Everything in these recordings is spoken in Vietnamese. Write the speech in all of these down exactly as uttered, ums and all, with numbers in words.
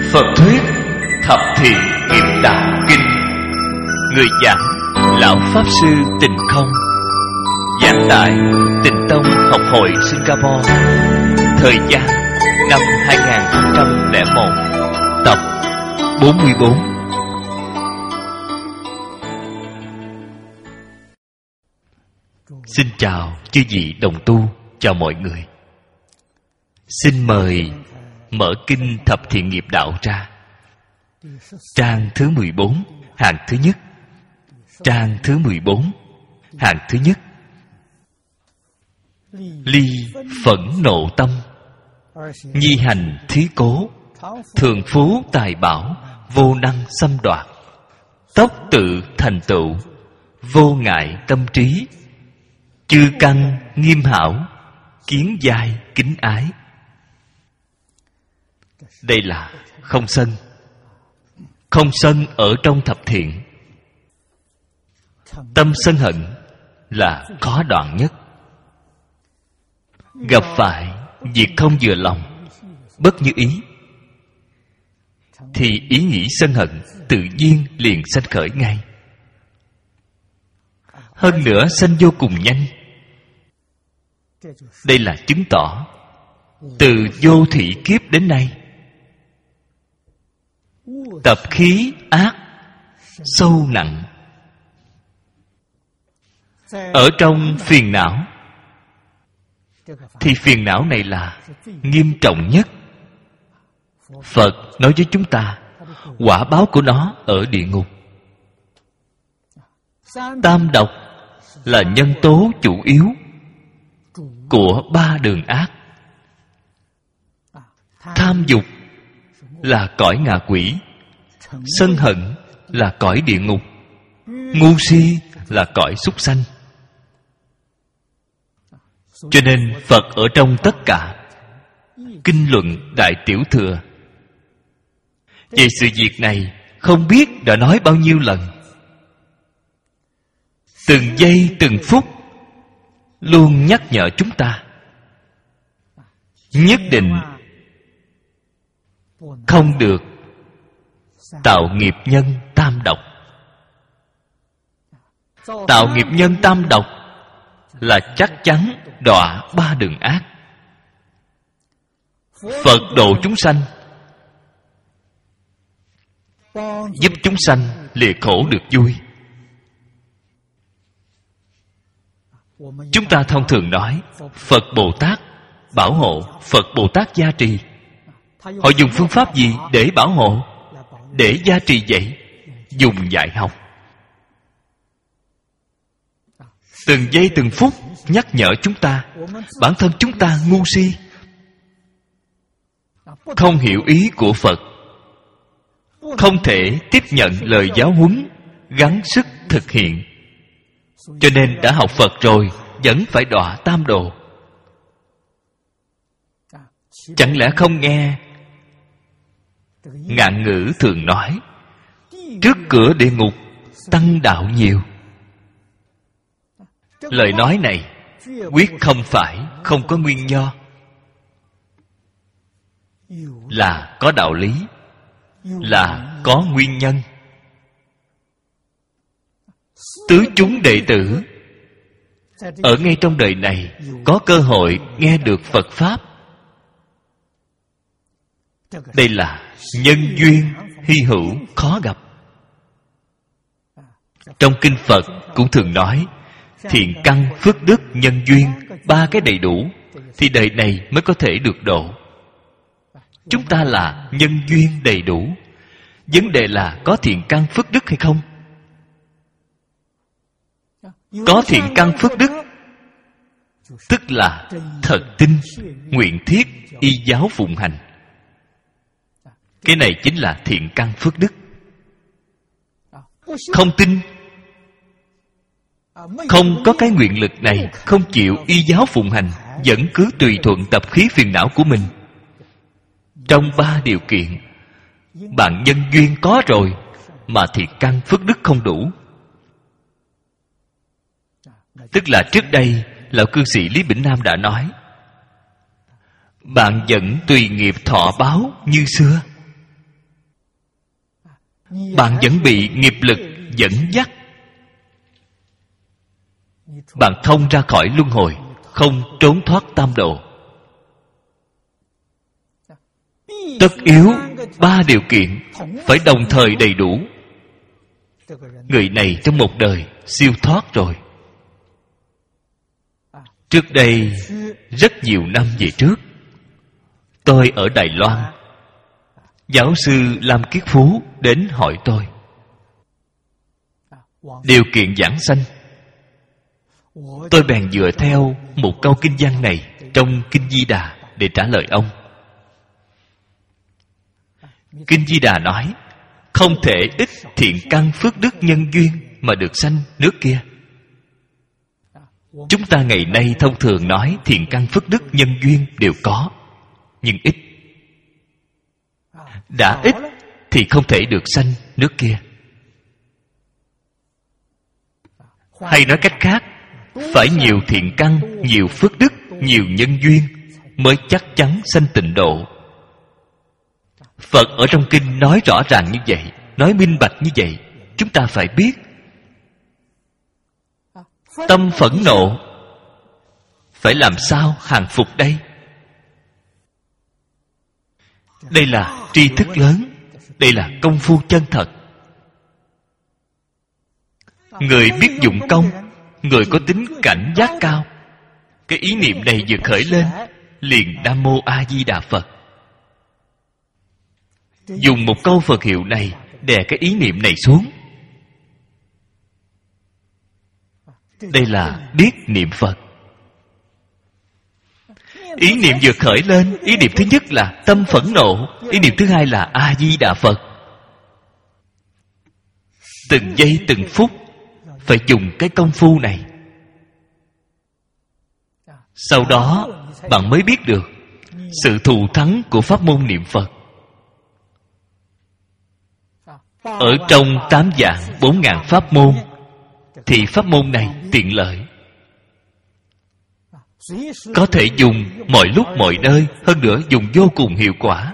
Phật thuyết Thập Thiện Nghiệp Đạo Kinh. Người giảng Lão Pháp Sư Tịnh Không. Giảng tại Tịnh Tông Học hội Singapore. Thời gian năm hai nghìn không trăm lẻ một. Tập bốn mươi bốn. Xin chào chư vị đồng tu, chào mọi người. Xin mời mở kinh Thập Thiện Nghiệp Đạo ra. Trang thứ mười bốn, hàng thứ nhất. Trang thứ mười bốn, hàng thứ nhất. Ly phẫn nộ tâm, nhi hành thí cố, thường phú tài bảo, vô năng xâm đoạt, tốc tự thành tựu, vô ngại tâm trí, chư căn nghiêm hảo, kiến giai kính ái. Đây là không sân. Không sân ở trong thập thiện. Tâm sân hận là khó đoạn nhất. Gặp phải việc không vừa lòng, bất như ý, thì ý nghĩ sân hận tự nhiên liền sanh khởi ngay. Hơn nữa sanh vô cùng nhanh. Đây là chứng tỏ từ vô thủy kiếp đến nay, tập khí ác sâu nặng. Ở trong phiền não, thì phiền não này là nghiêm trọng nhất. Phật nói với chúng ta, quả báo của nó ở địa ngục. Tam độc là nhân tố chủ yếu của ba đường ác. Tham dục là cõi ngạ quỷ, sân hận là cõi địa ngục, ngu si là cõi súc sanh. Cho nên Phật ở trong tất cả kinh luận Đại Tiểu Thừa về sự việc này không biết đã nói bao nhiêu lần. Từng giây từng phút luôn nhắc nhở chúng ta nhất định không được tạo nghiệp nhân tam độc. Tạo nghiệp nhân tam độc là chắc chắn đọa ba đường ác. Phật độ chúng sanh, giúp chúng sanh lìa khổ được vui. Chúng ta thông thường nói Phật Bồ Tát bảo hộ, Phật Bồ Tát gia trì. Họ dùng phương pháp gì để bảo hộ, để gia trì vậy? Dùng dạy học. Từng giây từng phút nhắc nhở chúng ta, bản thân chúng ta ngu si, không hiểu ý của Phật, không thể tiếp nhận lời giáo huấn, gắng sức thực hiện. Cho nên đã học Phật rồi vẫn phải đọa tam đồ. Chẳng lẽ không nghe ngạn ngữ thường nói trước cửa địa ngục tăng đạo nhiều? Lời nói này quyết không phải không có nguyên do, là có đạo lý, là có nguyên nhân. Tứ chúng đệ tử ở ngay trong đời này có cơ hội nghe được Phật Pháp. Đây là nhân duyên hy hữu khó gặp. Trong kinh Phật cũng thường nói thiện căn phước đức nhân duyên, ba cái đầy đủ thì đời này mới có thể được độ. Chúng ta là nhân duyên đầy đủ. Vấn đề là có thiện căn phước đức hay không? Có thiện căn phước đức tức là thật tin, nguyện thiết, y giáo phụng hành. Cái này chính là thiện căn phước đức. Không tin, không có cái nguyện lực này, không chịu y giáo phụng hành, vẫn cứ tùy thuận tập khí phiền não của mình. Trong ba điều kiện, bạn nhân duyên có rồi mà thiện căn phước đức không đủ. Tức là trước đây lão cư sĩ Lý Bỉnh Nam đã nói, bạn vẫn tùy nghiệp thọ báo như xưa. bạn vẫn bị nghiệp lực dẫn dắt. Bạn thông ra khỏi luân hồi, không trốn thoát tam độ. Tất yếu ba điều kiện phải đồng thời đầy đủ. Người này trong một đời siêu thoát rồi. Trước đây, rất nhiều năm về trước, tôi ở Đài Loan. Giáo sư Lam Kiết Phú đến hỏi tôi điều kiện giảng sanh. Tôi bèn dựa theo một câu kinh văn này trong Kinh Di Đà để trả lời ông. Kinh Di Đà nói, không thể ít thiện căn phước đức nhân duyên mà được sanh nước kia. Chúng ta ngày nay thông thường nói thiện căn phước đức nhân duyên đều có, nhưng ít. Đã ít thì không thể được sanh nước kia. Hay nói cách khác, phải nhiều thiện căn, nhiều phước đức, nhiều nhân duyên mới chắc chắn sanh tịnh độ. Phật ở trong kinh nói rõ ràng như vậy, nói minh bạch như vậy. Chúng ta phải biết, tâm phẫn nộ phải làm sao hàng phục đây? Đây là tri thức lớn, đây là công phu chân thật. Người biết dụng công, người có tính cảnh giác cao, cái ý niệm này vừa khởi lên, liền Nam Mô A Di Đà Phật. Dùng một câu Phật hiệu này đè cái ý niệm này xuống. Đây là biết niệm Phật. Ý niệm vừa khởi lên, ý niệm thứ nhất là tâm phẫn nộ, ý niệm thứ hai là A Di Đà Phật. Từng giây từng phút phải dùng cái công phu này. Sau đó bạn mới biết được sự thù thắng của pháp môn niệm Phật. Ở trong tám vạn bốn ngàn pháp môn thì pháp môn này tiện lợi, có thể dùng mọi lúc mọi nơi, hơn nữa dùng vô cùng hiệu quả.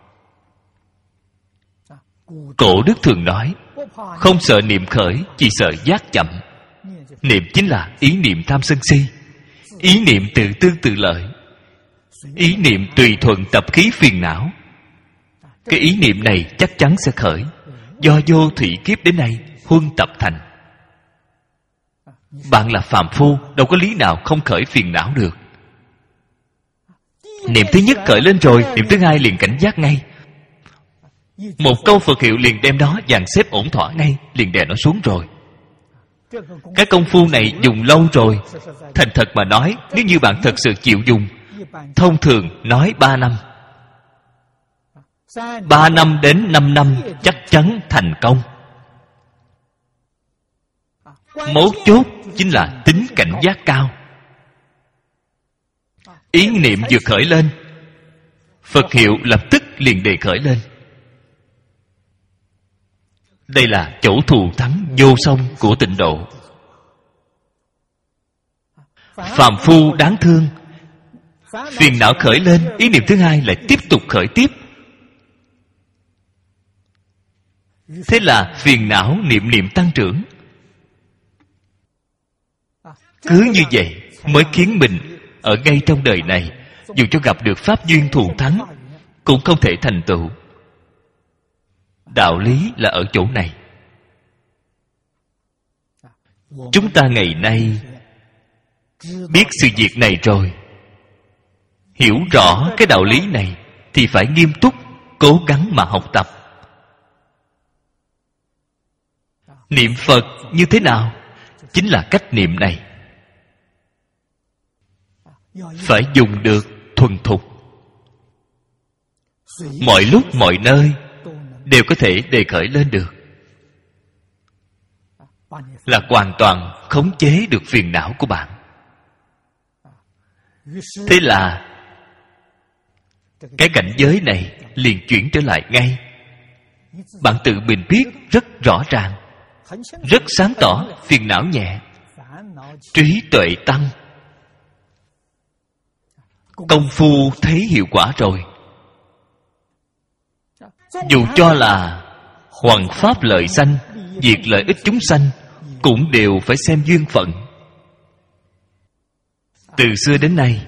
Cổ đức thường nói, không sợ niệm khởi, chỉ sợ giác chậm. Niệm chính là ý niệm tham sân si, ý niệm tự tư tự lợi, ý niệm tùy thuận tập khí phiền não. Cái ý niệm này chắc chắn sẽ khởi. Do vô thủy kiếp đến nay huân tập thành. Bạn là phàm phu, đâu có lý nào không khởi phiền não được. Niệm thứ nhất khởi lên rồi, niệm thứ hai liền cảnh giác ngay. Một câu Phật hiệu liền đem nó dàn xếp ổn thỏa ngay, liền đè nó xuống rồi. Cái công phu này dùng lâu rồi. Thành thật mà nói, nếu như bạn thật sự chịu dùng, thông thường nói ba năm, ba năm đến năm năm chắc chắn thành công. Mấu chốt chính là tính cảnh giác cao. Ý niệm vừa khởi lên, Phật hiệu lập tức liền đề khởi lên. Đây là chỗ thù thắng vô song của tịnh độ. Phàm phu đáng thương, phiền não khởi lên, ý niệm thứ hai lại tiếp tục khởi tiếp. Thế là phiền não niệm niệm tăng trưởng. Cứ như vậy mới khiến mình ở ngay trong đời này, dù cho gặp được pháp duyên thù thắng, cũng không thể thành tựu. Đạo lý là ở chỗ này. Chúng ta ngày nay biết sự việc này rồi, hiểu rõ cái đạo lý này, thì phải nghiêm túc cố gắng mà học tập. Niệm Phật như thế nào? Chính là cách niệm này. Phải dùng được thuần thục, mọi lúc mọi nơi đều có thể đề khởi lên được, là hoàn toàn khống chế được phiền não của bạn. Thế là cái cảnh giới này liền chuyển trở lại ngay. Bạn tự mình biết rất rõ ràng, rất sáng tỏ, phiền não nhẹ, trí tuệ tăng. Công phu thấy hiệu quả rồi. Dù cho là hoằng pháp lợi sanh, diệt lợi ích chúng sanh, cũng đều phải xem duyên phận. Từ xưa đến nay,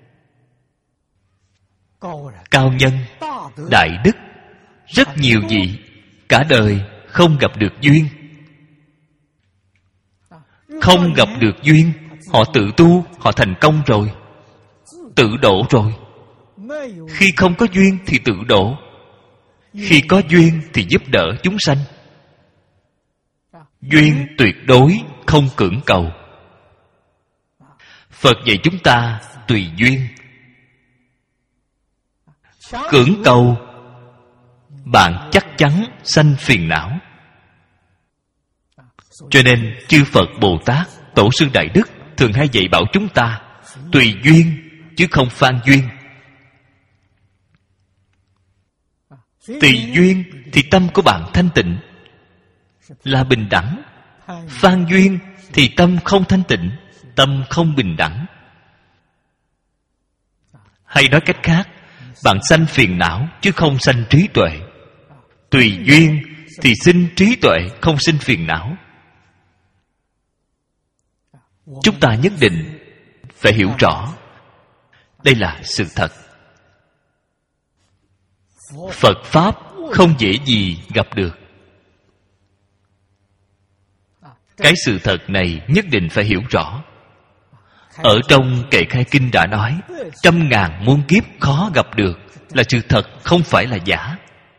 cao nhân, đại đức, rất nhiều vị cả đời không gặp được duyên. Không gặp được duyên, họ tự tu, họ thành công rồi, tự độ rồi. Khi không có duyên thì tự độ, khi có duyên thì giúp đỡ chúng sanh. Duyên tuyệt đối không cưỡng cầu. Phật dạy chúng ta tùy duyên. Cưỡng cầu, bạn chắc chắn sanh phiền não. Cho nên chư Phật Bồ Tát, Tổ sư Đại Đức thường hay dạy bảo chúng ta tùy duyên chứ không phan duyên. Tùy duyên thì tâm của bạn thanh tịnh, là bình đẳng. Phan duyên thì tâm không thanh tịnh, tâm không bình đẳng. Hay nói cách khác, bạn sanh phiền não chứ không sanh trí tuệ. Tùy duyên thì sinh trí tuệ, không sinh phiền não. Chúng ta nhất định phải hiểu rõ, đây là sự thật. Phật Pháp không dễ gì gặp được. Cái sự thật này nhất định phải hiểu rõ. Ở trong Kệ Khai Kinh đã nói, trăm ngàn muôn kiếp khó gặp được, là sự thật, không phải là giả.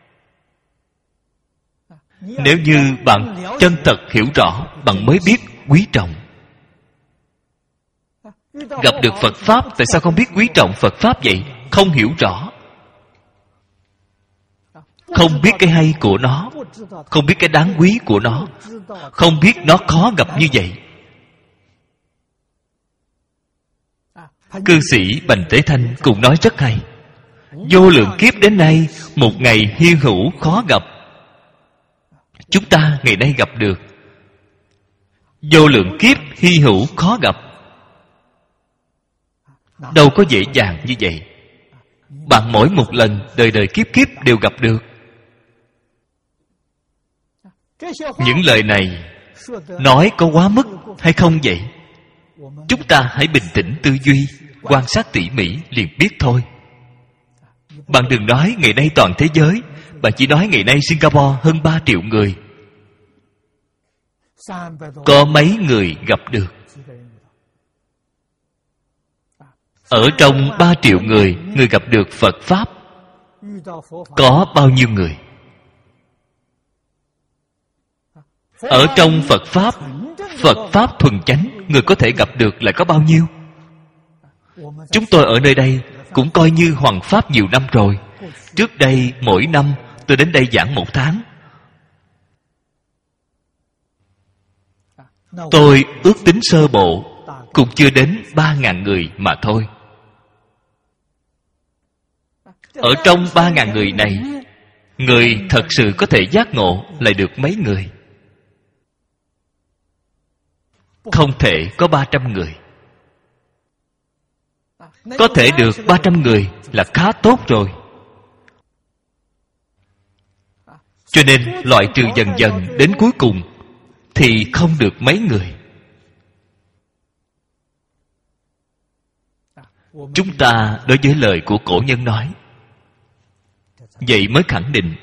Nếu như bạn chân thật hiểu rõ, bạn mới biết quý trọng. Gặp được Phật Pháp, tại sao không biết quý trọng Phật Pháp vậy? Không hiểu rõ, không biết cái hay của nó, không biết cái đáng quý của nó, không biết nó khó gặp như vậy. Cư sĩ Bành Tế Thanh cũng nói rất hay. Vô lượng kiếp đến nay, một ngày hy hữu khó gặp. Chúng ta ngày nay gặp được. Vô lượng kiếp hy hữu khó gặp, đâu có dễ dàng như vậy. Bạn mỗi một lần đời đời kiếp kiếp đều gặp được. Những lời này nói có quá mức hay không vậy? Chúng ta hãy bình tĩnh tư duy, quan sát tỉ mỉ liền biết thôi. Bạn đừng nói ngày nay toàn thế giới, bạn chỉ nói ngày nay Singapore hơn ba triệu người. Có mấy người gặp được? Ở trong ba triệu người, người gặp được Phật Pháp có bao nhiêu người? Ở trong Phật Pháp, Phật Pháp thuần chánh, người có thể gặp được lại có bao nhiêu? Chúng tôi ở nơi đây cũng coi như hoằng Pháp nhiều năm rồi. Trước đây mỗi năm tôi đến đây giảng một tháng. Tôi ước tính sơ bộ cũng chưa đến ba ngàn người mà thôi. Ở trong ba ngàn người này, người thật sự có thể giác ngộ lại được mấy người? Không thể có ba trăm người. Có thể được ba trăm người là khá tốt rồi. Cho nên loại trừ dần dần đến cuối cùng thì không được mấy người. Chúng ta đối với lời của cổ nhân nói, vậy mới khẳng định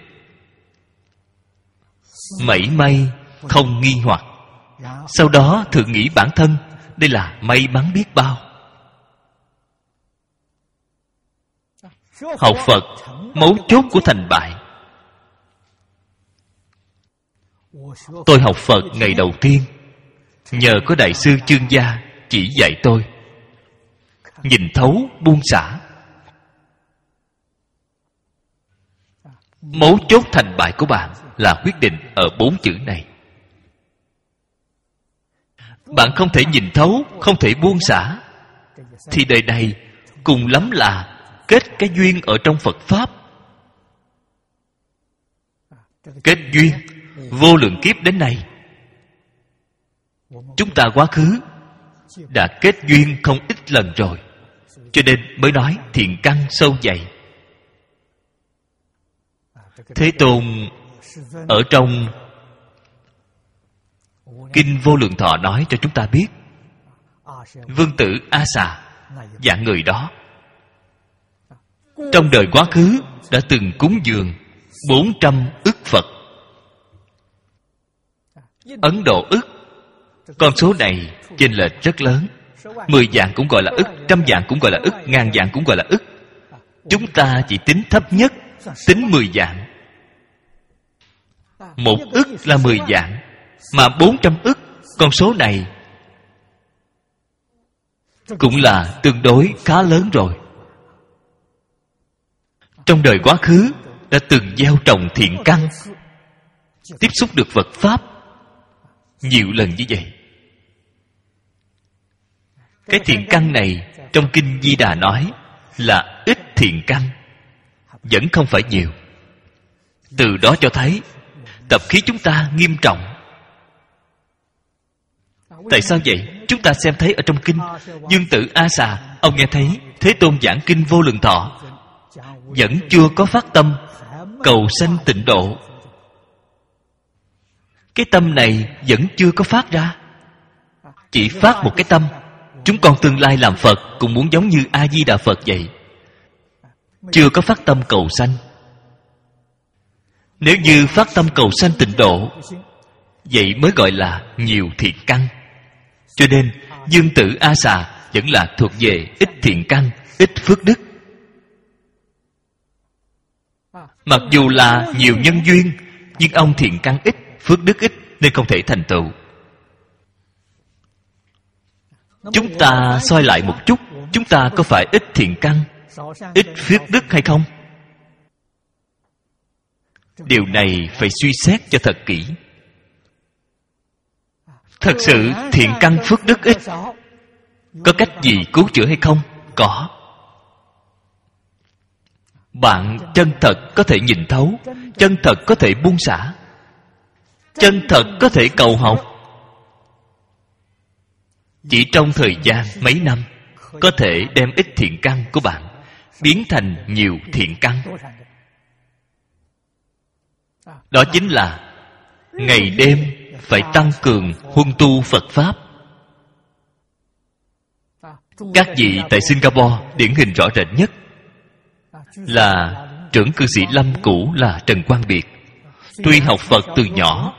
mảy may không nghi hoặc. Sau đó thử nghĩ bản thân, đây là may mắn biết bao. Học Phật, mấu chốt của thành bại. Tôi học Phật ngày đầu tiên, nhờ có Đại sư Chương Gia chỉ dạy tôi, nhìn thấu buông xả. Mấu chốt thành bại của bạn là quyết định ở bốn chữ này. Bạn không thể nhìn thấu, không thể buông xả, thì đời này cùng lắm là kết cái duyên ở trong Phật Pháp. Kết duyên vô lượng kiếp đến nay, chúng ta quá khứ đã kết duyên không ít lần rồi, cho nên mới nói thiện căn sâu dày. Thế Tôn Ở trong Kinh Vô Lượng Thọ nói cho chúng ta biết, vương tử A Xà, dạng người đó trong đời quá khứ đã từng cúng dường bốn trăm ức Phật. Ấn Độ ức, con số này chênh lệch rất lớn. Mười vạn cũng gọi là ức, trăm vạn cũng gọi là ức, ngàn vạn cũng gọi là ức. Chúng ta chỉ tính thấp nhất, tính mười vạn. Một ức là mười vạn, mà bốn trăm ức, con số này cũng là tương đối khá lớn rồi. Trong đời quá khứ đã từng gieo trồng thiện căn, tiếp xúc được Phật Pháp nhiều lần như vậy. Cái thiện căn này trong Kinh Di Đà nói là ít thiện căn, vẫn không phải nhiều. Từ đó cho thấy tập khí chúng ta nghiêm trọng. Tại sao vậy? Chúng ta xem thấy ở trong kinh Dương tử A Xà, ông nghe thấy Thế Tôn giảng Kinh Vô Lượng Thọ, vẫn chưa có phát tâm cầu sanh tịnh độ. Cái tâm này vẫn chưa có phát ra. Chỉ phát một cái tâm, chúng con tương lai làm Phật cũng muốn giống như A Di Đà Phật vậy. Chưa có phát tâm cầu sanh. Nếu như phát tâm cầu sanh tịnh độ, vậy mới gọi là nhiều thiện căn. Cho nên Dương tử A Xà vẫn là thuộc về ít thiện căn, ít phước đức. Mặc dù là nhiều nhân duyên, nhưng ông thiện căn ít, phước đức ít, nên không thể thành tựu. Chúng ta soi lại một chút, chúng ta có phải ít thiện căn, ít phước đức hay không? Điều này phải suy xét cho thật kỹ. Thật sự thiện căn phước đức ít, có cách gì cứu chữa hay không? Có. Bạn chân thật có thể nhìn thấu, chân thật có thể buông xả, chân thật có thể cầu học. Chỉ trong thời gian mấy năm, có thể đem ít thiện căn của bạn biến thành nhiều thiện căn. Đó chính là ngày đêm phải tăng cường huân tu Phật Pháp. Các vị tại Singapore điển hình rõ rệt nhất là trưởng cư sĩ Lâm cũ là Trần Quang Biệt. Tuy học Phật từ nhỏ,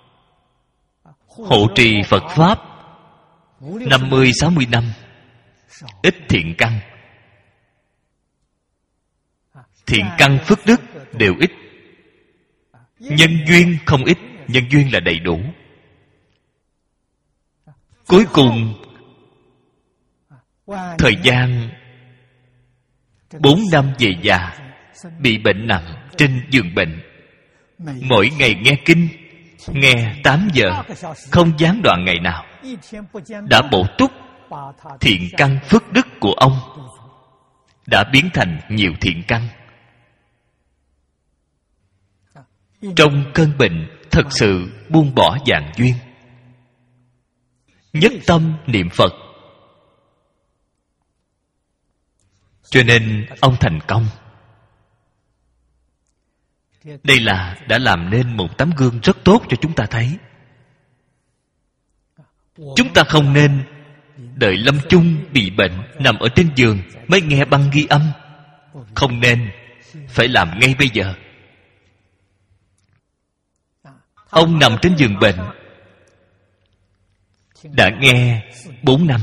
hộ trì Phật Pháp năm mươi sáu mươi năm, ít thiện căn. Thiện căn phước đức đều ít. Nhân duyên không ít, nhân duyên là đầy đủ. Cuối cùng thời gian bốn năm về già, bị bệnh nặng trên giường bệnh, mỗi ngày nghe kinh, nghe tám giờ, không gián đoạn ngày nào, đã bổ túc thiện căn phước đức của ông, đã biến thành nhiều thiện căn. Trong cơn bệnh thật sự buông bỏ vạn duyên, nhất tâm niệm Phật, cho nên ông thành công. Đây là đã làm nên một tấm gương rất tốt cho chúng ta thấy. Chúng ta không nên đợi lâm chung bị bệnh, nằm ở trên giường mới nghe băng ghi âm. Không nên, phải làm ngay bây giờ. Ông nằm trên giường bệnh đã nghe bốn năm,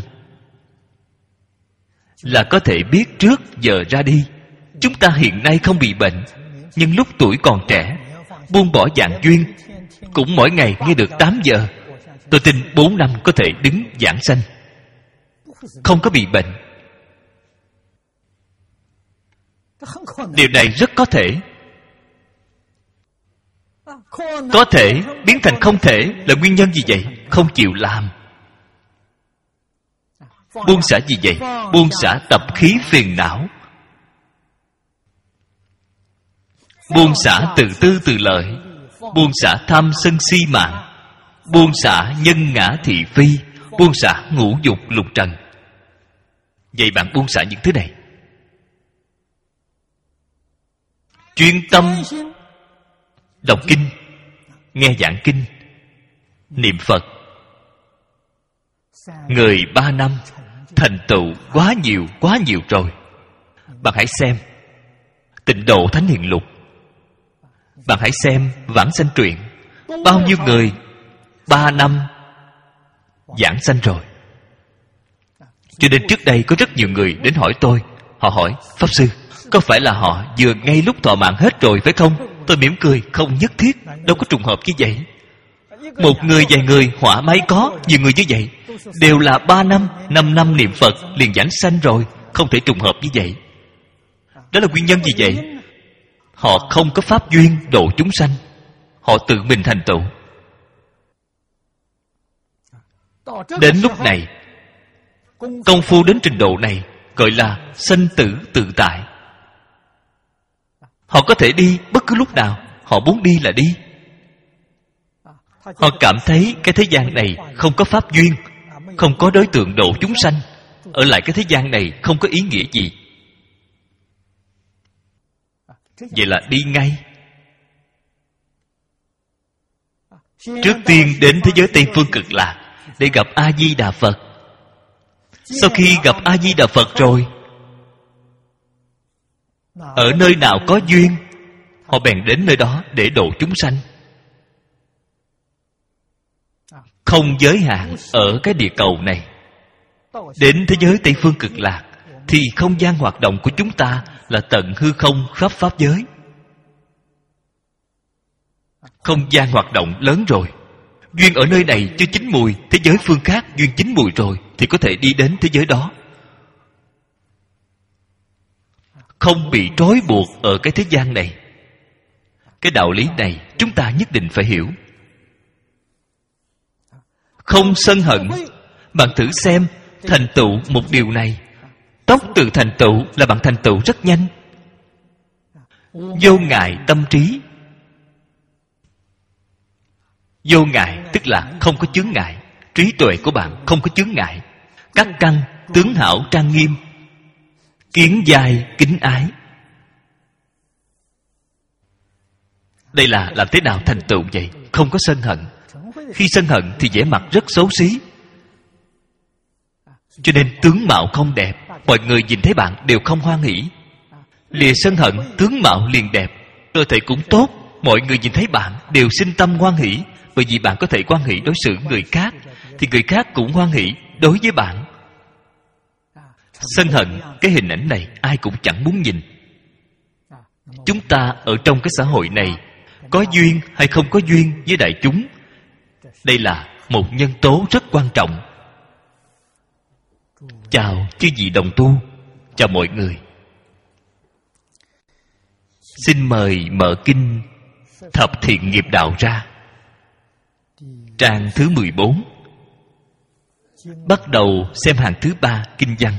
là có thể biết trước giờ ra đi. Chúng ta hiện nay không bị bệnh, nhưng lúc tuổi còn trẻ, buông bỏ vạn duyên, cũng mỗi ngày nghe được tám giờ. Tôi tin bốn năm có thể đứng giảng sanh, không có bị bệnh. Điều này rất có thể. Có thể biến thành không thể là nguyên nhân gì vậy? Không chịu làm. Buông xả gì vậy? Buông xả tập khí phiền não, buông xả tự tư tự lợi, buông xả tham sân si mạng, buông xả nhân ngã thị phi, buông xả ngũ dục lục trần. Vậy bạn buông xả những thứ này, đọc kinh, nghe giảng kinh, niệm Phật. Người ba năm thành tựu quá nhiều, quá nhiều rồi. Bạn hãy xem Tịnh Độ Thánh Hiền Lục, bạn hãy xem Vãng Sanh Truyện. Bao nhiêu người ba năm giảng sanh rồi. Cho nên trước đây có rất nhiều người đến hỏi tôi. Họ hỏi: Pháp Sư, có phải là họ vừa ngay lúc thọ mạng hết rồi phải không? Tôi mỉm cười: không nhất thiết, đâu có trùng hợp như vậy. Một người, vài người, hỏa máy có, nhiều người như vậy, đều là ba năm, năm năm niệm Phật liền giảng sanh rồi. Không thể trùng hợp như vậy. Đó là nguyên nhân gì vậy? Họ không có pháp duyên độ chúng sanh, họ tự mình thành tựu. Đến lúc này, công phu đến trình độ này gọi là sanh tử tự tại. Họ có thể đi bất cứ lúc nào, họ muốn đi là đi. Họ cảm thấy cái thế gian này không có pháp duyên, không có đối tượng độ chúng sanh, ở lại cái thế gian này không có ý nghĩa gì. Vậy là đi ngay. Trước tiên đến thế giới Tây Phương Cực Lạc để gặp A-di-đà Phật. Sau khi gặp A-di-đà Phật rồi, ở nơi nào có duyên, họ bèn đến nơi đó để độ chúng sanh. Không giới hạn ở cái địa cầu này. Đến thế giới Tây Phương Cực Lạc thì không gian hoạt động của chúng ta là tận hư không khắp pháp giới. Không gian hoạt động lớn rồi, duyên ở nơi này chưa chín mùi, thế giới phương khác duyên chín mùi rồi thì có thể đi đến thế giới đó. Không bị trói buộc ở cái thế gian này. Cái đạo lý này chúng ta nhất định phải hiểu. Không sân hận. Bạn thử xem, thành tựu một điều này, tốc tự thành tựu là bạn thành tựu rất nhanh. Vô ngại tâm trí. Vô ngại tức là không có chướng ngại. Trí tuệ của bạn không có chướng ngại. Các căn tướng hảo trang nghiêm, kiến giai kính ái. Đây là làm thế nào thành tựu vậy? Không có sân hận. Khi sân hận thì vẻ mặt rất xấu xí. Cho nên tướng mạo không đẹp, mọi người nhìn thấy bạn đều không hoan hỉ. Lìa sân hận, tướng mạo liền đẹp, cơ thể cũng tốt, mọi người nhìn thấy bạn đều sinh tâm hoan hỉ. Bởi vì bạn có thể hoan hỉ đối xử người khác, thì người khác cũng hoan hỉ đối với bạn. Sân hận, cái hình ảnh này ai cũng chẳng muốn nhìn. Chúng ta ở trong cái xã hội này, có duyên hay không có duyên với đại chúng, đây là một nhân tố rất quan trọng. Chào chư vị đồng tu, chào mọi người. Xin mời mở kinh Thập Thiện Nghiệp Đạo ra, trang thứ mười bốn. Bắt đầu xem hàng thứ ba kinh văn.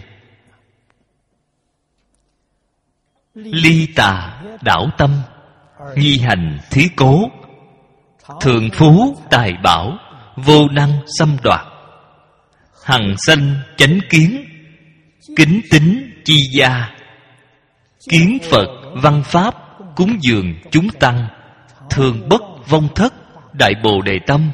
Ly tà đảo tâm, nhi hành thí cố, thường phú tài bảo, vô năng xâm đoạt, hằng sanh chánh kiến, kính tín chi gia, kiến Phật văn pháp, cúng dường chúng tăng, thường bất vong thất, đại bồ đề tâm,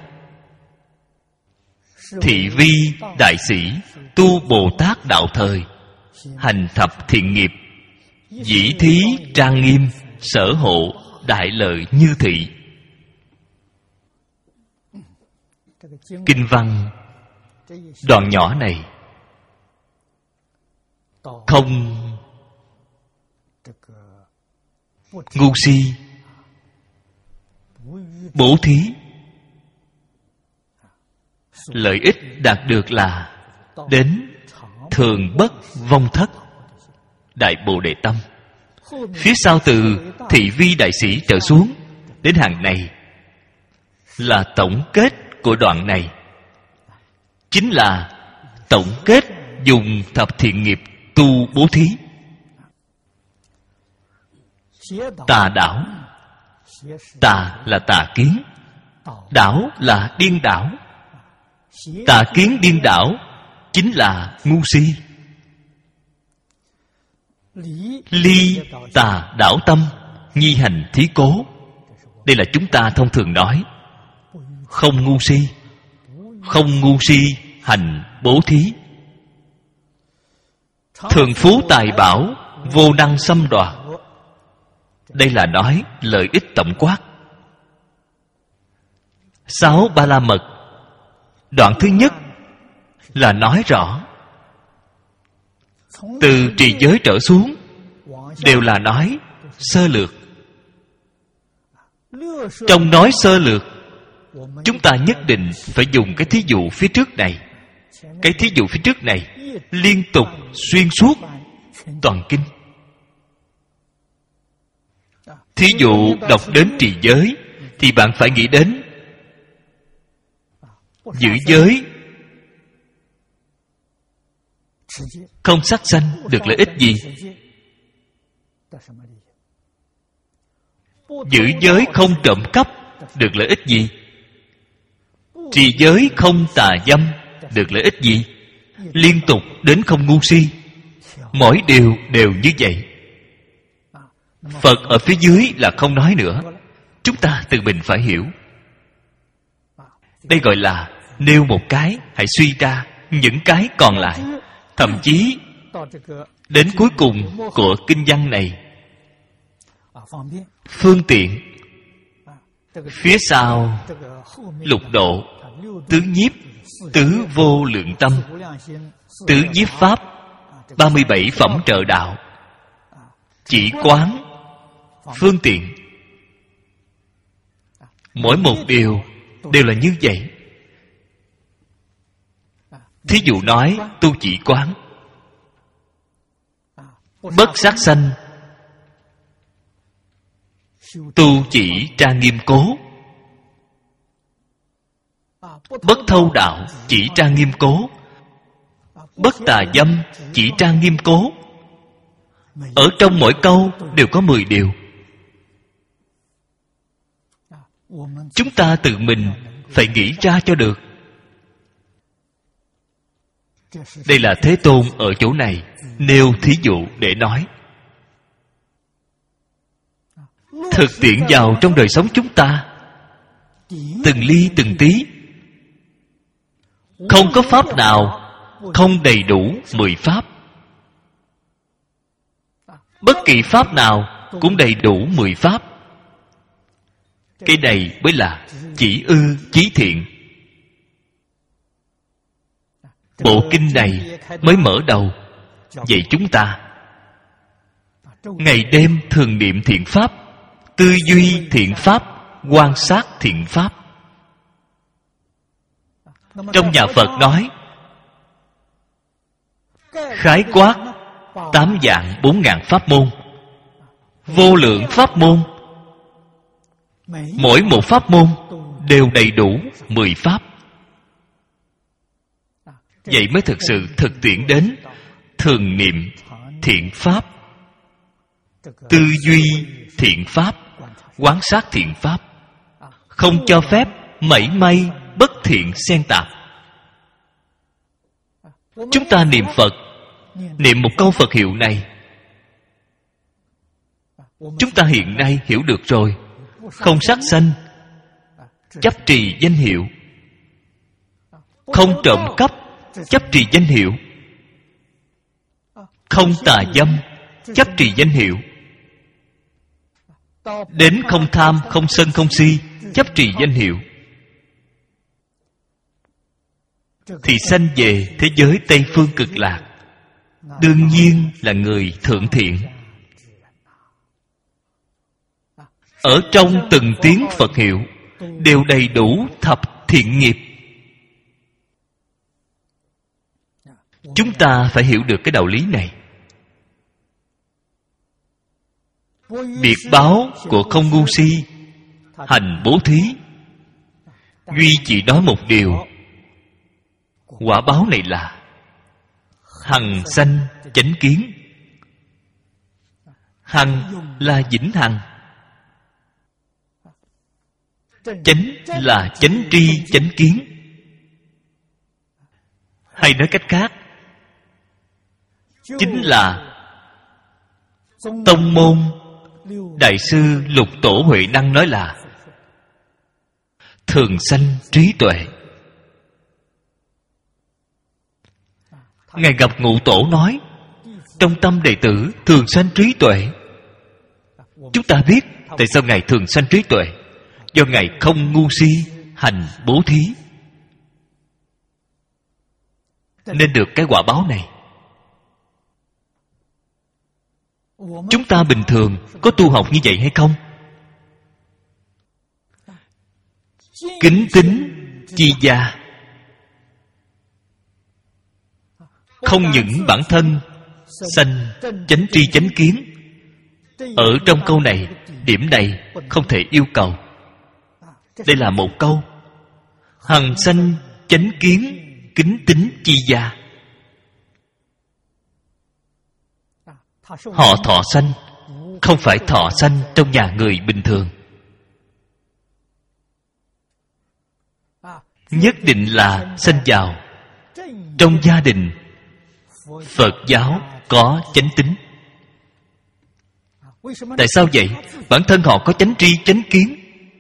thị vi đại sĩ, tu Bồ Tát đạo thời, hành thập thiện nghiệp, dĩ thí trang nghiêm, sở hộ đại lợi như thị. Kinh văn đoạn nhỏ này không ngu si, bố thí, lợi ích đạt được là đến thường bất vong thất, đại bồ đề tâm. Phía sau từ thị vi đại sĩ trở xuống đến hàng này là tổng kết của đoạn này, chính là tổng kết dùng thập thiện nghiệp tu bố thí. Tà đảo, tà là tà kiến, đảo là điên đảo. Tà kiến điên đảo chính là ngu si. Ly tà đảo tâm, nhi hành thí cố. Đây là chúng ta thông thường nói. Không ngu si. Không ngu si hành bố thí. Thường phú tài bảo, vô năng xâm đoạt. Đây là nói lợi ích tổng quát. Sáu Ba La Mật, đoạn thứ nhất là nói rõ từ trì giới trở xuống đều là nói sơ lược. Trong nói sơ lược, chúng ta nhất định phải dùng cái thí dụ phía trước này. Cái thí dụ phía trước này liên tục xuyên suốt toàn kinh. Thí dụ đọc đến trì giới thì bạn phải nghĩ đến giữ giới không sát sanh được lợi ích gì? Giữ giới không trộm cắp được lợi ích gì? Trì giới không tà dâm được lợi ích gì? Liên tục đến không ngu si. Mỗi điều đều như vậy. Phật ở phía dưới là không nói nữa. Chúng ta tự mình phải hiểu. Đây gọi là nêu một cái, hãy suy ra những cái còn lại. Thậm chí đến cuối cùng của kinh văn này, phương tiện phía sau lục độ, tứ nhiếp, tứ vô lượng tâm, tứ nhiếp pháp, ba mươi bảy phẩm trợ đạo, chỉ quán, phương tiện, mỗi một điều đều là như vậy. Thí dụ nói tu chỉ quán, bất sát sanh, tu chỉ tra nghiêm cố, bất thâu đạo chỉ tra nghiêm cố, bất tà dâm chỉ tra nghiêm cố. Ở trong mỗi câu đều có mười điều. Chúng ta tự mình phải nghĩ ra cho được. Đây là Thế Tôn ở chỗ này nêu thí dụ để nói. Thực tiễn vào trong đời sống chúng ta, từng ly từng tí, không có pháp nào không đầy đủ mười pháp. Bất kỳ pháp nào cũng đầy đủ mười pháp. Cái này mới là chỉ ư chí thiện. Bộ kinh này mới mở đầu dạy chúng ta ngày đêm thường niệm thiện pháp, tư duy thiện pháp, quan sát thiện pháp. Trong nhà Phật nói khái quát tám vạn bốn ngàn pháp môn, vô lượng pháp môn. Mỗi một pháp môn đều đầy đủ mười pháp. Vậy mới thực sự thực tiễn đến thường niệm thiện pháp, tư duy thiện pháp, quán sát thiện pháp. Không cho phép mảy may bất thiện xen tạp. Chúng ta niệm Phật, niệm một câu Phật hiệu này, chúng ta hiện nay hiểu được rồi. Không sát sanh, chấp trì danh hiệu. Không trộm cắp, chấp trì danh hiệu. Không tà dâm, chấp trì danh hiệu. Đến không tham, không sân, không si, chấp trì danh hiệu, thì sanh về thế giới Tây Phương Cực Lạc, đương nhiên là người thượng thiện. Ở trong từng tiếng Phật hiệu đều đầy đủ thập thiện nghiệp. Chúng ta phải hiểu được cái đạo lý này. Biệt báo của không ngu si hành bố thí, duy chỉ nói một điều. Quả báo này là hằng sanh chánh kiến. Hằng là vĩnh hằng, chánh là chánh tri chánh kiến. Hay nói cách khác, chính là tông môn Đại sư Lục Tổ Huệ Năng nói là thường sanh trí tuệ. Ngài gặp Ngũ Tổ nói, trong tâm đệ tử thường sanh trí tuệ. Chúng ta biết tại sao Ngài thường sanh trí tuệ. Do Ngài không ngu si hành bố thí, nên được cái quả báo này. Chúng ta bình thường có tu học như vậy hay không? Kính tín chi gia, không những bản thân sanh chánh tri chánh kiến. Ở trong câu này, điểm này không thể yêu cầu. Đây là một câu: hằng sanh chánh kiến, kính tín chi gia. Họ thọ sanh, không phải thọ sanh trong nhà người bình thường. Nhất định là sanh vào trong gia đình Phật giáo có chánh tín. Tại sao vậy? Bản thân họ có chánh tri chánh kiến.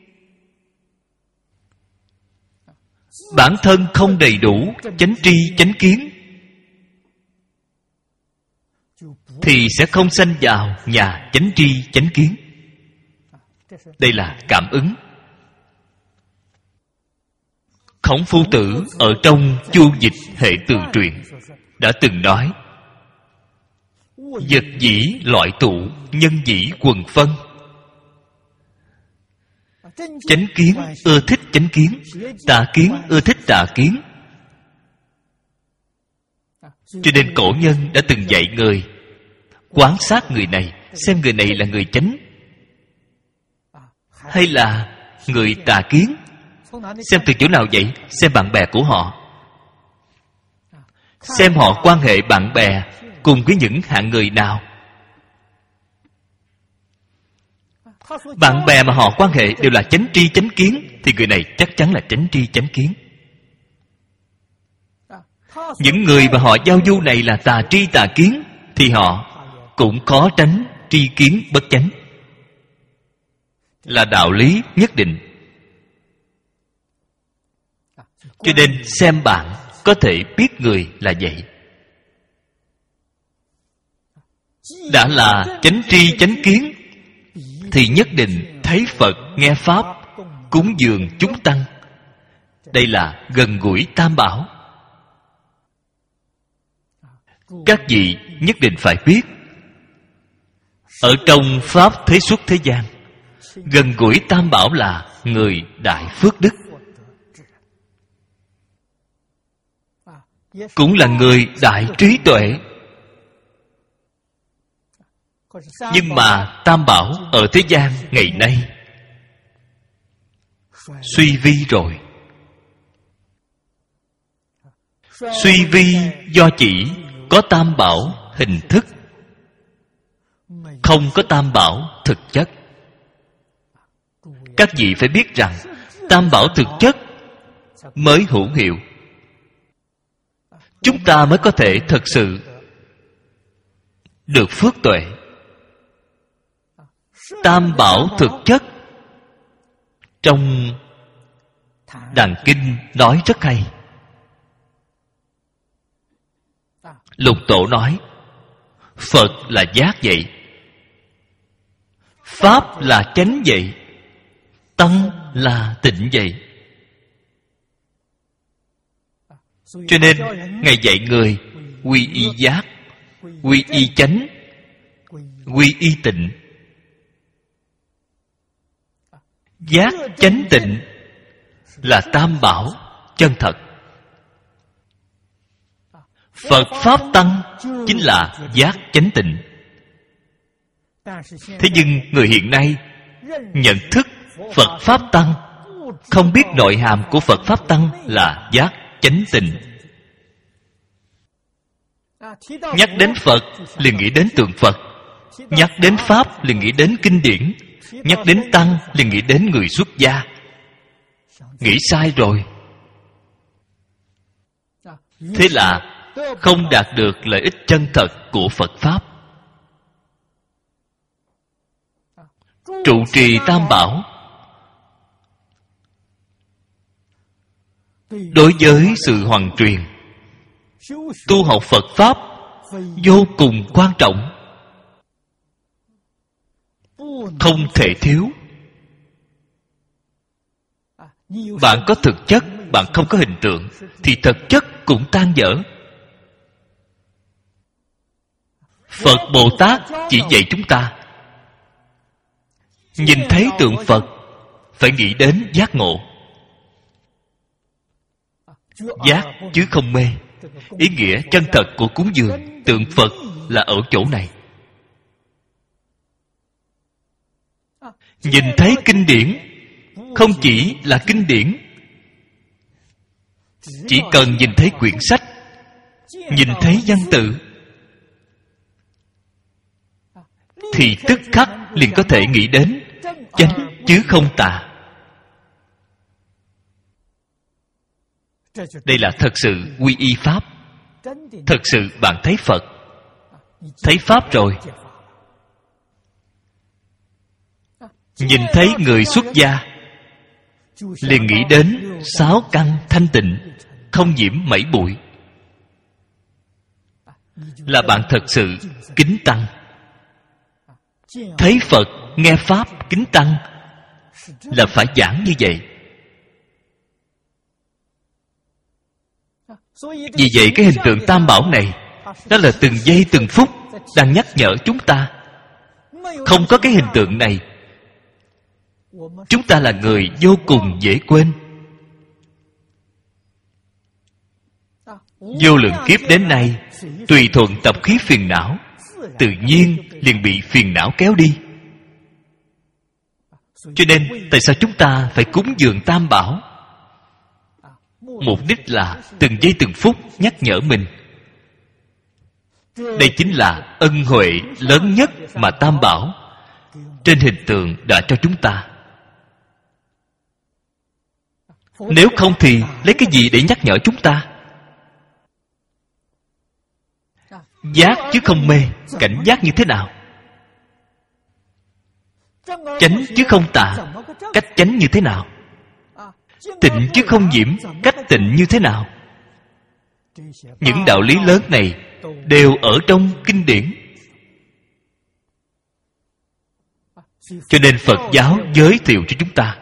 Bản thân không đầy đủ chánh tri chánh kiến thì sẽ không sanh vào nhà chánh tri chánh kiến. Đây là cảm ứng. Khổng Phu Tử ở trong Chu Dịch Hệ Từ Truyện đã từng nói: vật dĩ loại tụ, nhân dĩ quần phân. Chánh kiến ưa thích chánh kiến, tà kiến ưa thích tà kiến. Cho nên cổ nhân đã từng dạy người quan sát người này, xem người này là người chánh hay là người tà kiến. Xem từ chỗ nào vậy? Xem bạn bè của họ, xem họ quan hệ bạn bè cùng với những hạng người nào. Bạn bè mà họ quan hệ đều là chánh tri chánh kiến thì người này chắc chắn là chánh tri chánh kiến. Những người mà họ giao du này là tà tri tà kiến thì họ cũng khó tránh tri kiến bất chánh, là đạo lý nhất định. Cho nên xem bạn có thể biết người là vậy. Đã là chánh tri chánh kiến thì nhất định thấy Phật, nghe Pháp, cúng dường chúng tăng. Đây là gần gũi Tam Bảo. Các vị nhất định phải biết, ở trong Pháp thế xuất thế gian, gần gũi Tam Bảo là người đại phước đức, cũng là người đại trí tuệ. Nhưng mà Tam Bảo ở thế gian ngày nay suy vi rồi. Suy vi do chỉ có Tam Bảo hình thức, không có Tam Bảo thực chất. Các vị phải biết rằng Tam Bảo thực chất mới hữu hiệu, chúng ta mới có thể thật sự được phước tuệ. Tam Bảo thực chất trong Đàn Kinh nói rất hay. Lục Tổ nói Phật là giác vậy, Pháp là chánh vậy, Tăng là tịnh vậy. Cho nên Ngài dạy người quy y giác, quy y chánh, quy y tịnh. Giác chánh tịnh là Tam Bảo chân thật. Phật Pháp Tăng chính là giác chánh tịnh. Thế nhưng người hiện nay nhận thức Phật Pháp Tăng, không biết nội hàm của Phật Pháp Tăng là giác chánh tịnh. Nhắc đến Phật liền nghĩ đến tượng Phật, nhắc đến Pháp liền nghĩ đến kinh điển, nhắc đến Tăng liền nghĩ đến người xuất gia. Nghĩ sai rồi. Thế là không đạt được lợi ích chân thật của Phật Pháp. Trụ trì Tam Bảo đối với sự hoàn truyền, tu học Phật Pháp vô cùng quan trọng, không thể thiếu. Bạn có thực chất, bạn không có hình tượng, thì thực chất cũng tan vỡ. Phật Bồ Tát chỉ dạy chúng ta nhìn thấy tượng Phật phải nghĩ đến giác ngộ. Giác chứ không mê. Ý nghĩa chân thật của cúng dường tượng Phật là ở chỗ này. Nhìn thấy kinh điển, không chỉ là kinh điển, chỉ cần nhìn thấy quyển sách, nhìn thấy văn tự, thì tức khắc liền có thể nghĩ đến chánh chứ không tà. Đây là thật sự quy y Pháp. Thật sự bạn thấy Phật, thấy Pháp rồi. Nhìn thấy người xuất gia, liền nghĩ đến sáu căn thanh tịnh, không nhiễm mảy bụi. Là bạn thật sự kính Tăng. Thấy Phật, nghe Pháp, kính Tăng là phải giảng như vậy. Vì vậy cái hình tượng Tam Bảo này, đó là từng giây từng phút đang nhắc nhở chúng ta. Không có cái hình tượng này, chúng ta là người vô cùng dễ quên. Vô lượng kiếp đến nay, tùy thuận tập khí phiền não, tự nhiên liền bị phiền não kéo đi. Cho nên tại sao chúng ta phải cúng dường Tam Bảo? Mục đích là từng giây từng phút nhắc nhở mình. Đây chính là ân huệ lớn nhất mà Tam Bảo trên hình tượng đã cho chúng ta. Nếu không thì lấy cái gì để nhắc nhở chúng ta? Giác chứ không mê, cảnh giác như thế nào? Chánh chứ không tà, cách chánh như thế nào? Tịnh chứ không nhiễm, cách tịnh như thế nào? Những đạo lý lớn này đều ở trong kinh điển. Cho nên Phật giáo giới thiệu cho chúng ta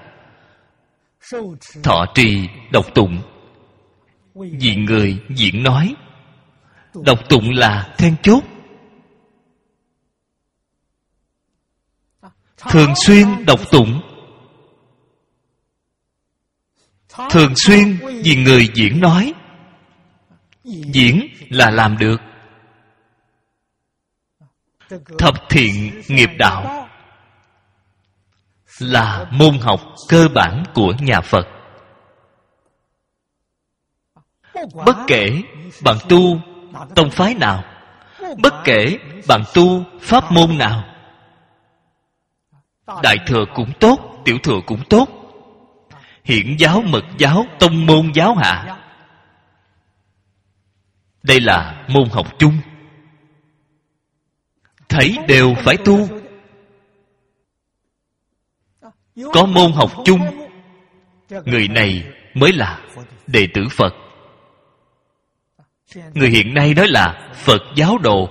thọ trì đọc tụng, vì người diễn nói. Đọc tụng là then chốt. Thường xuyên đọc tụng, thường xuyên vì người diễn nói. Diễn là làm được. Thập thiện nghiệp đạo là môn học cơ bản của nhà Phật. Bất kể bạn tu tông phái nào, bất kể bạn tu pháp môn nào, đại thừa cũng tốt, tiểu thừa cũng tốt, hiển giáo, mật giáo, tông môn giáo hạ, đây là môn học chung. Thấy đều phải tu. Có môn học chung, người này mới là đệ tử Phật. Người hiện nay nói là Phật giáo đồ.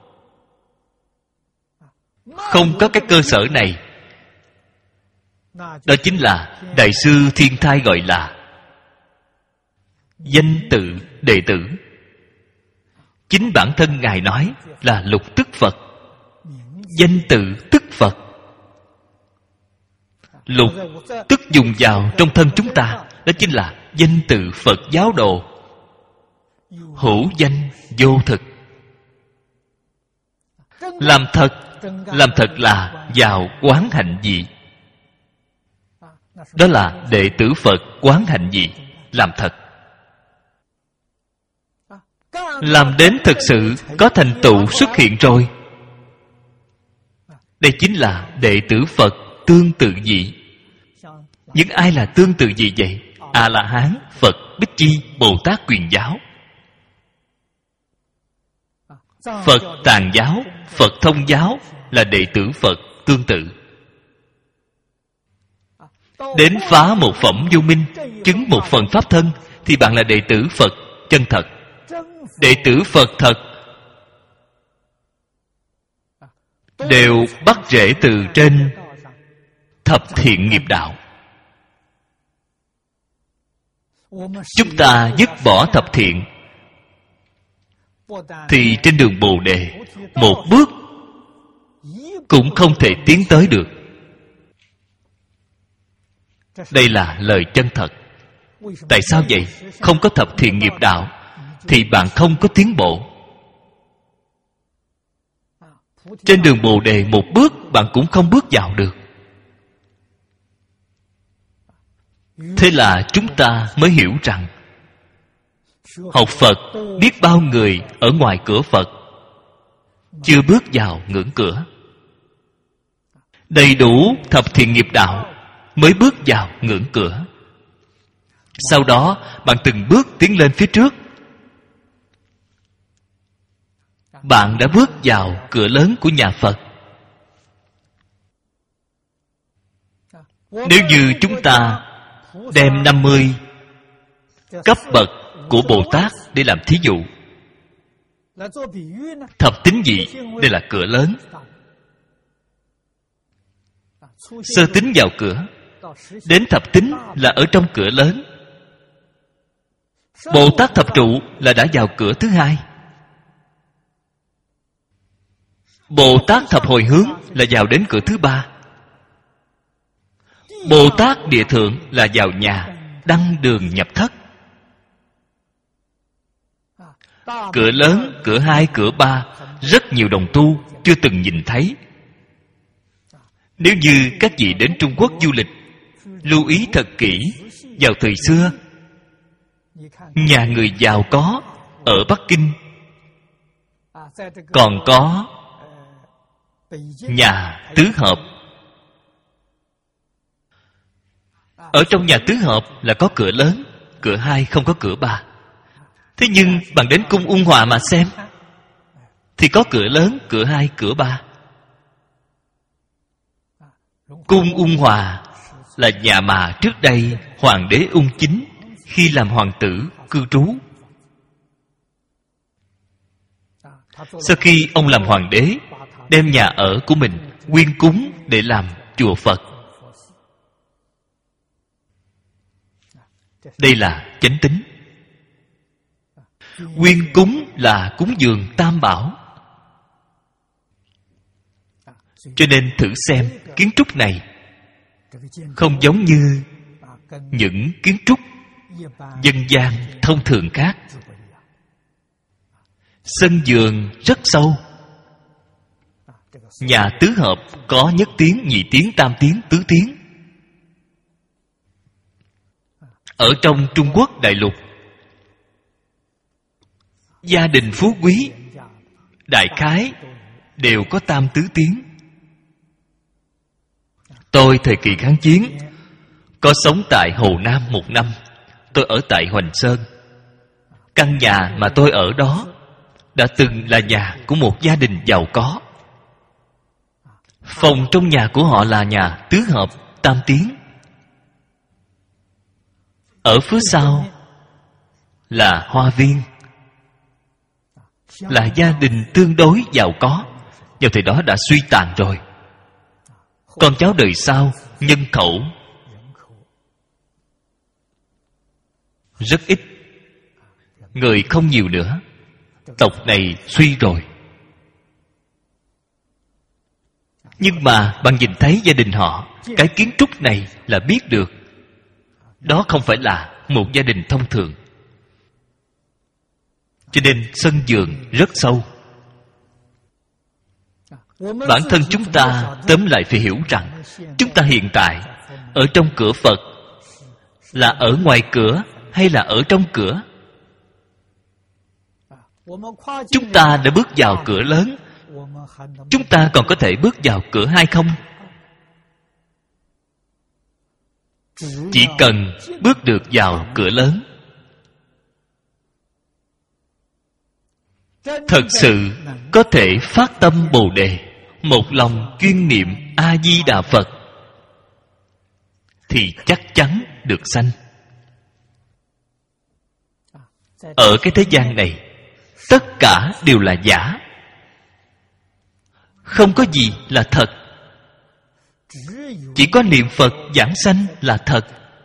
Không có cái cơ sở này, đó chính là Đại sư Thiên Thai gọi là danh tự đệ tử. Chính bản thân Ngài nói là lục tức Phật. Danh tự tức Phật. Lục tức dùng vào trong thân chúng ta, đó chính là danh tự Phật giáo đồ. Hữu danh vô thực. Làm thật, làm thật là vào quán hạnh vị. Đó là đệ tử Phật quán hạnh vị, làm thật. Làm đến thực sự có thành tựu xuất hiện rồi, đây chính là đệ tử Phật tương tự vị. Những ai là tương tự vị vậy? A-la-hán, Phật Bích Chi, Bồ Tát Quyền Giáo, Phật Tạng Giáo, Phật Thông Giáo là đệ tử Phật tương tự. Đến phá một phẩm vô minh, chứng một phần pháp thân, thì bạn là đệ tử Phật chân thật. Đệ tử Phật thật đều bắt rễ từ trên thập thiện nghiệp đạo. Chúng ta dứt bỏ thập thiện thì trên đường Bồ Đề một bước cũng không thể tiến tới được. Đây là lời chân thật. Tại sao vậy? Không có thập thiện nghiệp đạo thì bạn không có tiến bộ. Trên đường Bồ Đề một bước bạn cũng không bước vào được. Thế là chúng ta mới hiểu rằng học Phật biết bao người ở ngoài cửa Phật chưa bước vào ngưỡng cửa. Đầy đủ thập thiện nghiệp đạo mới bước vào ngưỡng cửa. Sau đó bạn từng bước tiến lên phía trước, bạn đã bước vào cửa lớn của nhà Phật. Nếu như chúng ta đem năm mươi cấp bậc của Bồ Tát để làm thí dụ, thập tín vị đây là cửa lớn. Sơ tín vào cửa, đến thập tín là ở trong cửa lớn. Bồ Tát thập trụ là đã vào cửa thứ hai. Bồ Tát thập hồi hướng là vào đến cửa thứ ba. Bồ Tát địa thượng là vào nhà đăng đường nhập thất. Cửa lớn, cửa hai, cửa ba rất nhiều đồng tu chưa từng nhìn thấy. Nếu như các vị đến Trung Quốc du lịch, lưu ý thật kỹ, vào thời xưa nhà người giàu có ở Bắc Kinh còn có nhà tứ hợp. Ở trong nhà tứ hợp là có cửa lớn, cửa hai không có cửa ba. Thế nhưng bạn đến cung Ung Hòa mà xem, thì có cửa lớn, cửa hai, cửa ba. Cung Ung Hòa là nhà mà trước đây Hoàng đế Ung Chính khi làm hoàng tử cư trú. Sau khi ông làm hoàng đế, đem nhà ở của mình quyên cúng để làm chùa Phật. Đây là chánh tín. Quyên cúng là cúng dường tam bảo. Cho nên thử xem kiến trúc này không giống như những kiến trúc dân gian thông thường khác. Sân vườn rất sâu. Nhà tứ hợp có nhất tiến, nhị tiến, tam tiến, tứ tiến. Ở trong Trung Quốc đại lục, gia đình phú quý đại khái đều có tam tứ tiến. Tôi thời kỳ kháng chiến có sống tại Hồ Nam một năm. Tôi ở tại Hoành Sơn. Căn nhà mà tôi ở đó đã từng là nhà của một gia đình giàu có. Phòng trong nhà của họ là nhà tứ hợp tam tiến. Ở phía sau là hoa viên, là gia đình tương đối giàu có. Vào thời đó đã suy tàn rồi. Con cháu đời sau nhân khẩu rất ít, người không nhiều nữa. Tộc này suy rồi. Nhưng mà bạn nhìn thấy gia đình họ, cái kiến trúc này là biết được đó không phải là một gia đình thông thường. Cho nên sân vườn rất sâu. Bản thân chúng ta tóm lại phải hiểu rằng chúng ta hiện tại ở trong cửa Phật là ở ngoài cửa hay là ở trong cửa. Chúng ta đã bước vào cửa lớn, chúng ta còn có thể bước vào cửa hai không? Chỉ cần bước được vào cửa lớn, thật sự có thể phát tâm Bồ Đề, một lòng chuyên niệm A Di Đà Phật, thì chắc chắn được sanh. Ở cái thế gian này, tất cả đều là giả, không có gì là thật. Chỉ có niệm Phật giảng sanh là thật.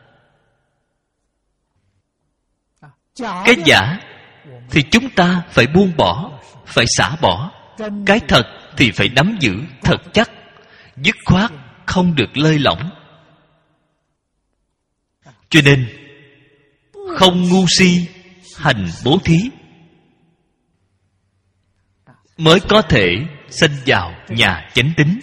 Cái giả thì chúng ta phải buông bỏ, phải xả bỏ. Cái thật thì phải nắm giữ thật chắc, dứt khoát, không được lơi lỏng. Cho nên không ngu si hành bố thí mới có thể sanh vào nhà chánh tín.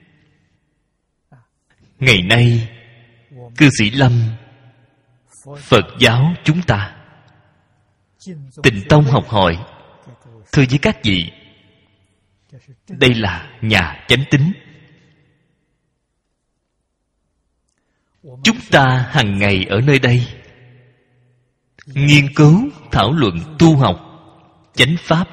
Ngày nay cư sĩ Lâm, Phật giáo chúng ta, Tịnh Tông học hỏi, thưa với các vị, đây là nhà chánh tín. Chúng ta hàng ngày ở nơi đây nghiên cứu, thảo luận, tu học chánh pháp.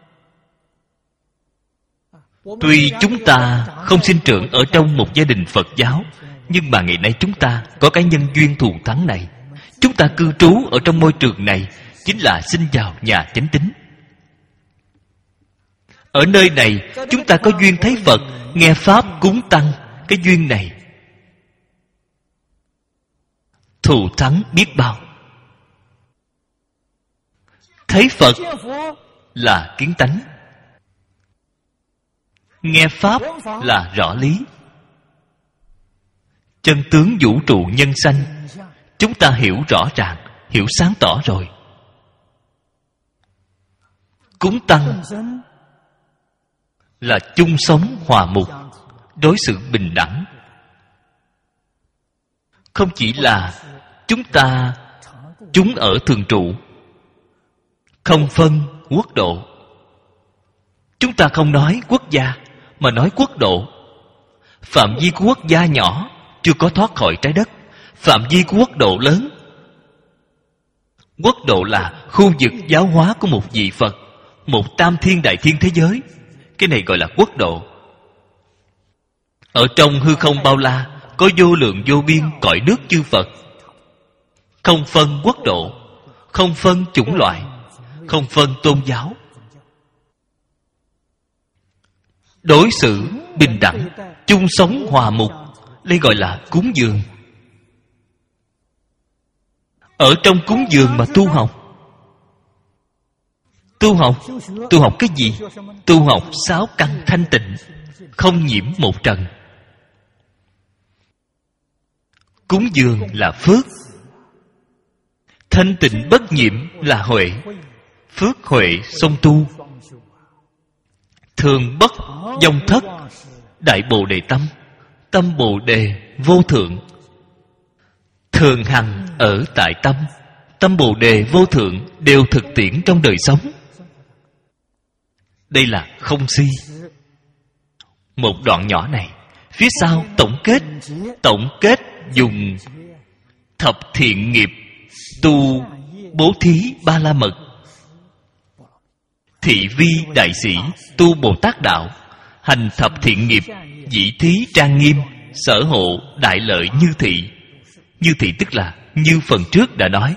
Tuy chúng ta không sinh trưởng ở trong một gia đình Phật giáo, nhưng mà ngày nay chúng ta có cái nhân duyên thù thắng này. Chúng ta cư trú ở trong môi trường này chính là sinh vào nhà chánh tín. Ở nơi này chúng ta có duyên thấy Phật, nghe pháp cúng tăng. Cái duyên này thù thắng biết bao. Thấy Phật là kiến tánh, nghe pháp là rõ lý. Chân tướng vũ trụ nhân sanh chúng ta hiểu rõ ràng, hiểu sáng tỏ rồi. Cúng tăng là chung sống hòa mục, đối xử bình đẳng. Không chỉ là chúng ta chúng ở thường trụ, không phân quốc độ. Chúng ta không nói quốc gia, mà nói quốc độ. Phạm vi của quốc gia nhỏ, chưa có thoát khỏi trái đất. Phạm vi của quốc độ lớn. Quốc độ là khu vực giáo hóa của một vị Phật, một tam thiên đại thiên thế giới. Cái này gọi là quốc độ. Ở trong hư không bao la có vô lượng vô biên cõi nước chư Phật. Không phân quốc độ, không phân chủng loại, không phân tôn giáo. Đối xử bình đẳng, chung sống hòa mục. Đây gọi là cúng dường. Ở trong cúng dường mà tu học. Tu học, tu học cái gì? Tu học sáu căn thanh tịnh, không nhiễm một trần. Cúng dường là phước, thanh tịnh bất nhiễm là huệ. Phước huệ song tu, thường bất vong thất. Đại Bồ Đề tâm, tâm Bồ Đề vô thượng, thường hằng ở tại tâm. Tâm Bồ Đề vô thượng đều thực tiễn trong đời sống. Đây là không si. Một đoạn nhỏ này, phía sau tổng kết. Tổng kết dùng thập thiện nghiệp tu bố thí ba la mật, thị vi đại sĩ tu Bồ Tát đạo, hành thập thiện nghiệp, dĩ thí trang nghiêm, sở hộ đại lợi như thị. Như thị tức là như phần trước đã nói.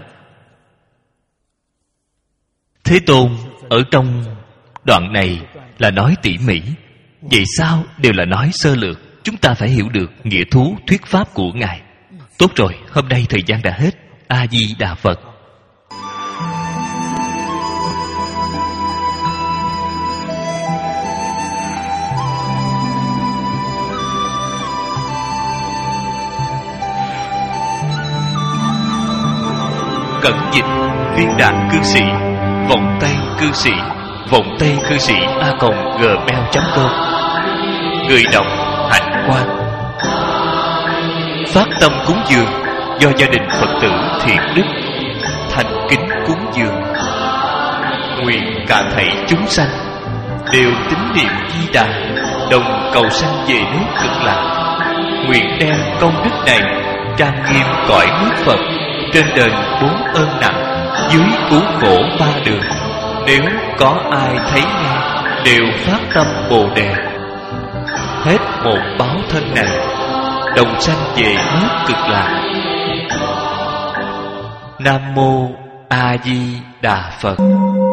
Thế Tôn ở trong đoạn này là nói tỉ mỉ. Vậy sao đều là nói sơ lược? Chúng ta phải hiểu được nghĩa thú thuyết pháp của Ngài. Tốt rồi, hôm nay thời gian đã hết. A Di Đà Phật. Cẩn dịch viên đạn cư sĩ, vọng tay cư sĩ, vọng tay cư sĩ a còng gmail chấm com. Người đọc Hạnh Quang. Phát tâm cúng dường do gia đình Phật tử Thiện Đức thành kính cúng dường. Nguyện cả thảy chúng sanh đều tín niệm Di Đà, đồng cầu sanh về nước Cực Lạc. Nguyện đem công đức này trang nghiêm cõi nước Phật, trên đền bốn ơn nặng, dưới cứu khổ ba đường. Nếu có ai thấy nghe đều phát tâm Bồ Đề, hết một báo thân này, đồng sanh về nước Cực Lạc. Nam mô A Di Đà Phật.